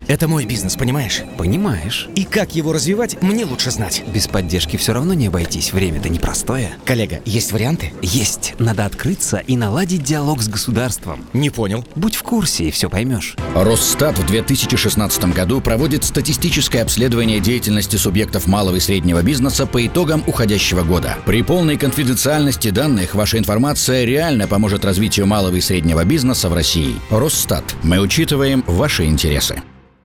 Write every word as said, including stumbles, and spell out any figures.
Это мой бизнес, понимаешь? Понимаешь. И как его развивать, мне лучше знать. Без поддержки все равно не обойтись, время-то непростое. Коллега, есть варианты? Есть. Надо открыться и наладить диалог с государством. Не понял. Будь в курсе и все поймешь. Росстат в две тысячи шестнадцатом году проводит статистическое обследование деятельности субъектов малого и среднего бизнеса по итогам уходящего года. При полной конфиденциальности данных ваша информация реально поможет развитию малого и среднего бизнеса в России. Росстат. Мы учитываем ваши интересы.